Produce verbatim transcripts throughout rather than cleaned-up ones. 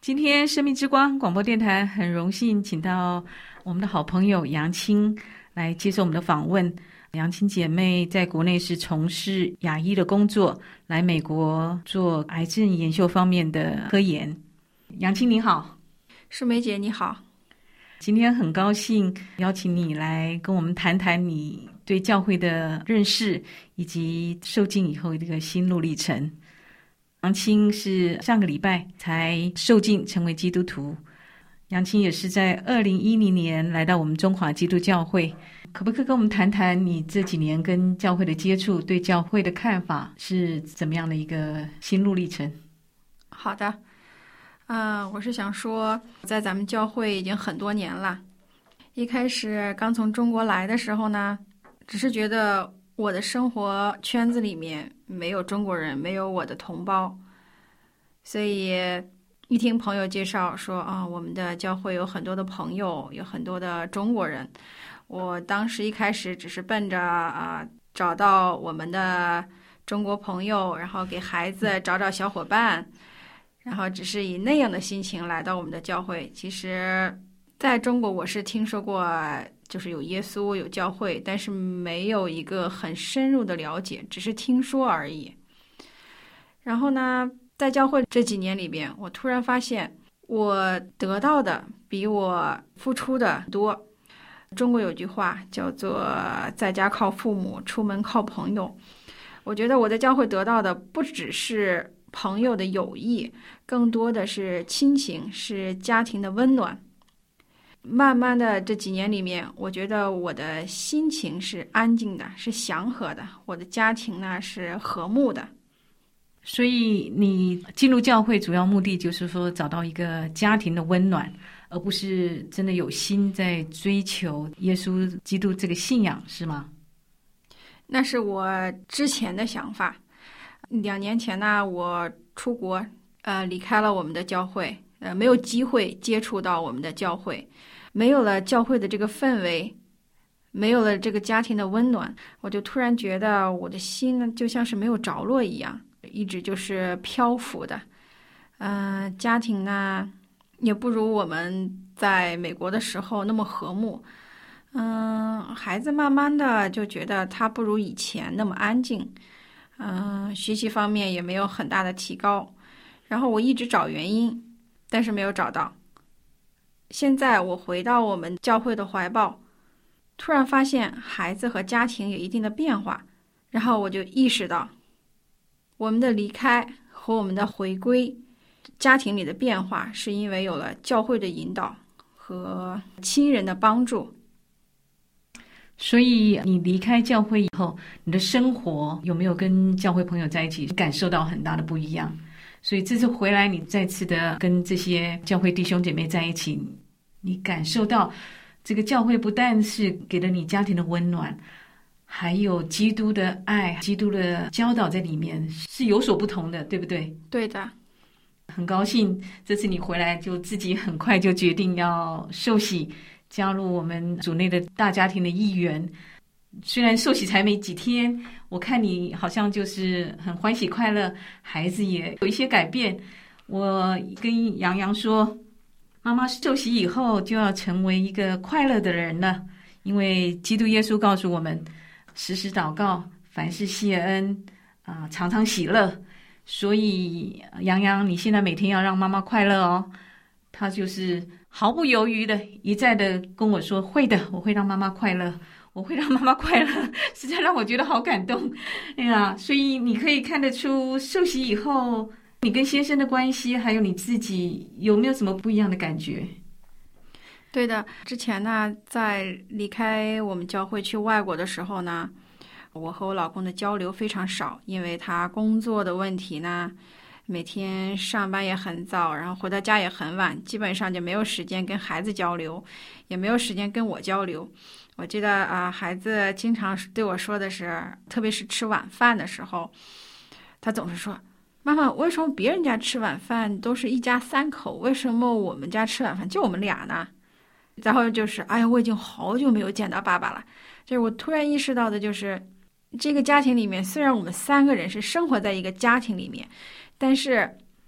今天生命之光广播电台很荣幸请到我们的好朋友杨青来接受我们的访问。杨青姐妹在国内是从事亚医的工作，来美国做癌症研究方面的科研。杨青你好。 淑梅姐你好。 今天很高兴邀请你来跟我们谈谈你对教会的认识以及受浸以后的这个心路历程。杨青是上个礼拜才受浸成为基督徒，杨青也是在二零一零年来到我们中华基督教会。可不可以跟我们谈谈你这几年跟教会的接触，对教会的看法是怎么样的一个心路历程？ 好的，嗯、呃，我是想说，在咱们教会已经很多年了。一开始刚从中国来的时候呢，只是觉得我的生活圈子里面没有中国人，没有我的同胞，所以一听朋友介绍说啊，我们的教会有很多的朋友，有很多的中国人。我当时一开始只是奔着啊找到我们的中国朋友，然后给孩子找找小伙伴，然后只是以那样的心情来到我们的教会。其实在中国我是听说过就是有耶稣有教会，但是没有一个很深入的了解，只是听说而已。然后呢，在教会这几年里边，我突然发现我得到的比我付出的多。中国有句话叫做在家靠父母，出门靠朋友。我觉得我在教会得到的不只是朋友的友谊，更多的是亲情，是家庭的温暖。慢慢的这几年里面，我觉得我的心情是安静的，是祥和的，我的家庭呢是和睦的。 所以你进入教会主要目的就是说找到一个家庭的温暖，而不是真的有心在追求耶稣基督这个信仰，是吗？ 那是我之前的想法。两年前呢，我出国，呃，离开了我们的教会，呃，没有机会接触到我们的教会，没有了教会的这个氛围，没有了这个家庭的温暖，我就突然觉得我的心呢，就像是没有着落一样，一直就是漂浮的。嗯、呃，家庭呢，也不如我们在美国的时候那么和睦。嗯，孩子慢慢的就觉得他不如以前那么安静，嗯，学习方面也没有很大的提高。然后我一直找原因，但是没有找到。现在我回到我们教会的怀抱，突然发现孩子和家庭有一定的变化，然后我就意识到，我们的离开和我们的回归，家庭里的变化是因为有了教会的引导和亲人的帮助。 所以你离开教会以后，你的生活有没有跟教会朋友在一起感受到很大的不一样？所以这次回来你再次的跟这些教会弟兄姐妹在一起，你感受到这个教会不但是给了你家庭的温暖，还有基督的爱，基督的教导在里面是有所不同的，对不对？ 对的。 很高兴这次你回来就自己很快就决定要受洗，加入我们组内的大家庭的一员。虽然受洗才没几天，我看你好像就是很欢喜快乐，孩子也有一些改变。我跟洋洋说，妈妈受洗以后就要成为一个快乐的人了，因为基督耶稣告诉我们，时时祷告，凡事谢恩，啊、呃，常常喜乐。所以洋洋，你现在每天要让妈妈快乐哦。他就是毫不犹豫的一再的跟我说，会的，我会让妈妈快乐，我会让妈妈快乐，实在让我觉得好感动。哎呀，所以你可以看得出受洗以后你跟先生的关系还有你自己有没有什么不一样的感觉？ 对的，之前呢，在离开我们教会去外国的时候呢，我和我老公的交流非常少，因为他工作的问题呢，每天上班也很早，然后回到家也很晚，基本上就没有时间跟孩子交流，也没有时间跟我交流。我记得啊、呃，孩子经常对我说的是，特别是吃晚饭的时候，他总是说，妈妈，为什么别人家吃晚饭都是一家三口，为什么我们家吃晚饭就我们俩呢？然后就是，哎呀，我已经好久没有见到爸爸了。就是我突然意识到的就是，这个家庭里面，虽然我们三个人是生活在一个家庭里面，但是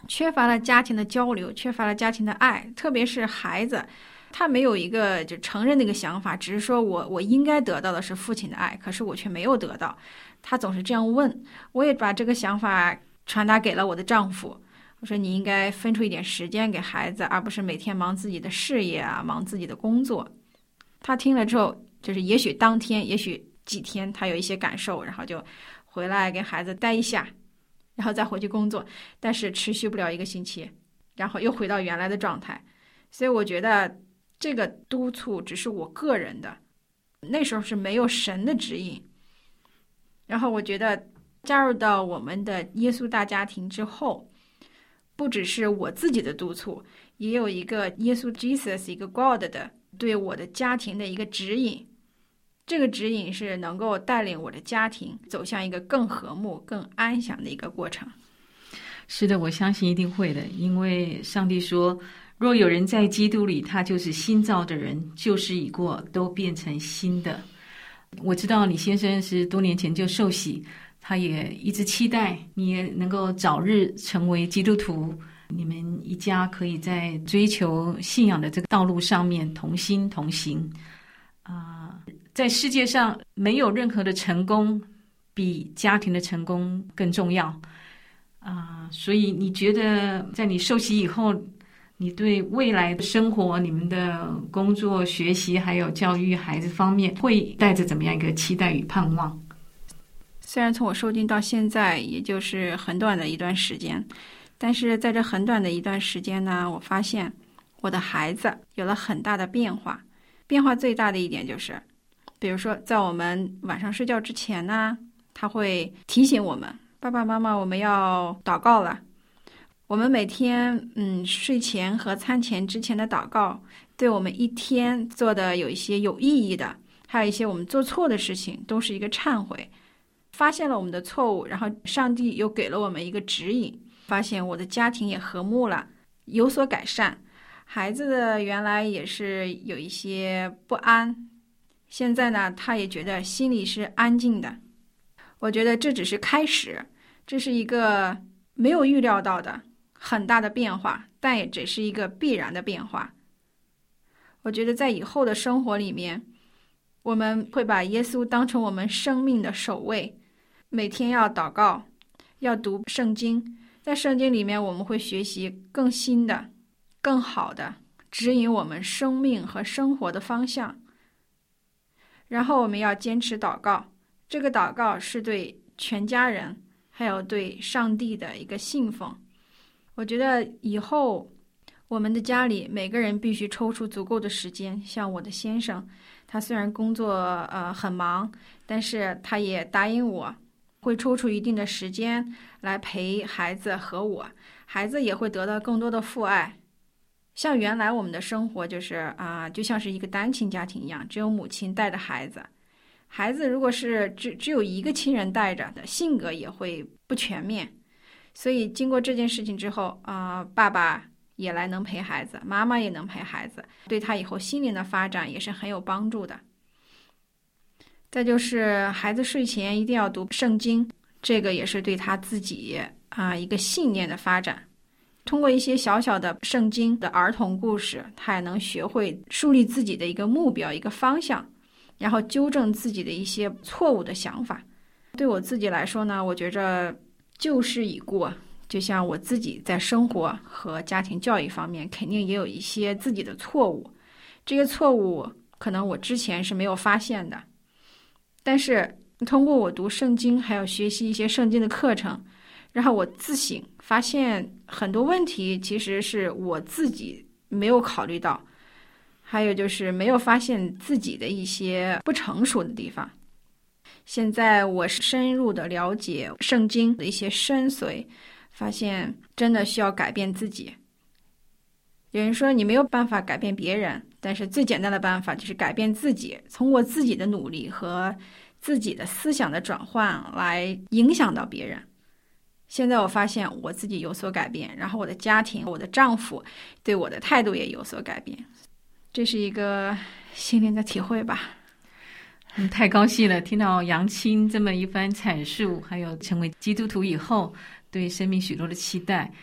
缺乏了家庭的交流，缺乏了家庭的爱，特别是孩子，他没有一个就成人的一个想法，只是说我我应该得到的是父亲的爱，可是我却没有得到。他总是这样问，我也把这个想法传达给了我的丈夫。我说你应该分出一点时间给孩子，而不是每天忙自己的事业啊，忙自己的工作。他听了之后，就是也许当天，也许几天，他有一些感受，然后就回来给孩子待一下，然后再回去工作，但是持续不了一个星期，然后又回到原来的状态。所以我觉得这个督促只是我个人的，那时候是没有神的指引。然后我觉得加入到我们的耶稣大家庭之后，不只是我自己的督促，也有一个耶稣 Jesus 一个 God 的对我的家庭的一个指引。这个指引是能够带领我的家庭走向一个更和睦更安详的一个过程。 是的，我相信一定会的，因为上帝说若有人在基督里，他就是新造的人，旧事已过，都变成新的。我知道李先生是多年前就受洗，他也一直期待你也能够早日成为基督徒，你们一家可以在追求信仰的这个道路上面同心同行啊、呃，在世界上没有任何的成功比家庭的成功更重要啊、呃，所以你觉得在你受洗以后，你对未来的生活、你们的工作、学习还有教育孩子方面会带着怎么样一个期待与盼望？ 虽然从我受浸到现在也就是很短的一段时间，但是在这很短的一段时间呢，我发现我的孩子有了很大的变化。变化最大的一点就是，比如说在我们晚上睡觉之前呢，他会提醒我们，爸爸妈妈我们要祷告了。我们每天嗯睡前和餐前之前的祷告，对我们一天做的有一些有意义的，还有一些我们做错的事情，都是一个忏悔，发现了我们的错误，然后上帝又给了我们一个指引，发现我的家庭也和睦了，有所改善。孩子的原来也是有一些不安，现在呢他也觉得心里是安静的。我觉得这只是开始，这是一个没有预料到的很大的变化，但也只是一个必然的变化。我觉得在以后的生活里面，我们会把耶稣当成我们生命的首位，每天要祷告，要读圣经，在圣经里面我们会学习更新的、更好的指引我们生命和生活的方向。然后我们要坚持祷告，这个祷告是对全家人还有对上帝的一个信奉。我觉得以后我们的家里每个人必须抽出足够的时间，像我的先生，他虽然工作呃很忙，但是他也答应我会抽出一定的时间来陪孩子和我，孩子也会得到更多的父爱。像原来我们的生活就是啊、呃，就像是一个单亲家庭一样，只有母亲带着孩子，孩子如果是只只有一个亲人带着的，性格也会不全面。所以经过这件事情之后啊、呃，爸爸也来能陪孩子，妈妈也能陪孩子，对他以后心灵的发展也是很有帮助的。再就是孩子睡前一定要读圣经，这个也是对他自己啊、呃、一个信念的发展。通过一些小小的圣经的儿童故事，他也能学会树立自己的一个目标、一个方向，然后纠正自己的一些错误的想法。对我自己来说呢，我觉着旧事已过，就像我自己在生活和家庭教育方面肯定也有一些自己的错误，这些错误可能我之前是没有发现的，但是通过我读圣经还有学习一些圣经的课程，然后我自省发现很多问题其实是我自己没有考虑到，还有就是没有发现自己的一些不成熟的地方。现在我深入的了解圣经的一些深邃，发现真的需要改变自己。有人说你没有办法改变别人，但是最简单的办法就是改变自己，通过自己的努力和自己的思想的转换来影响到别人。现在我发现我自己有所改变，然后我的家庭，我的丈夫对我的态度也有所改变，这是一个心灵的体会吧。 嗯，太高兴了，听到杨青这么一番阐述，还有成为基督徒以后对生命许多的期待。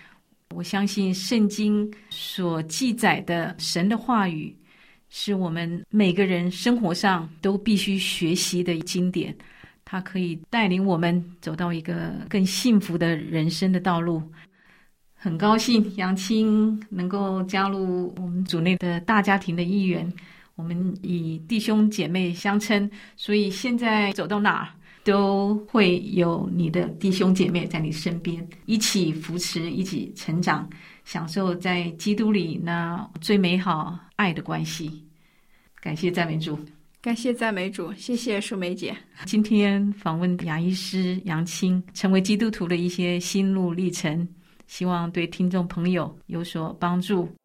我相信圣经所记载的神的话语是我们每个人生活上都必须学习的经典，它可以带领我们走到一个更幸福的人生的道路。很高兴杨青能够加入我们组内的大家庭的一员，我们以弟兄姐妹相称，所以现在走到哪儿都会有你的弟兄姐妹在你身边，一起扶持，一起成长，享受在基督里那最美好爱的关系。感谢赞美主， 感谢赞美主，谢谢淑梅姐。 今天访问牙医师杨青成为基督徒的一些心路历程，希望对听众朋友有所帮助。